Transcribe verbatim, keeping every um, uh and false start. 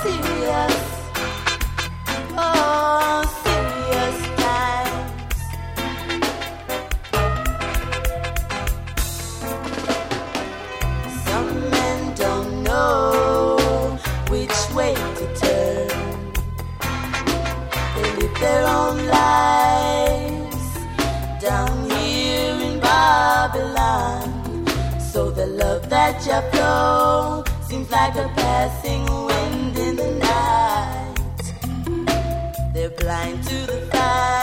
serious, oh, serious times. Some men don't know which way to turn. They live their own lives down here in Babylon. So the love that you flow seems like a passing wind in the night. They're blind to the fact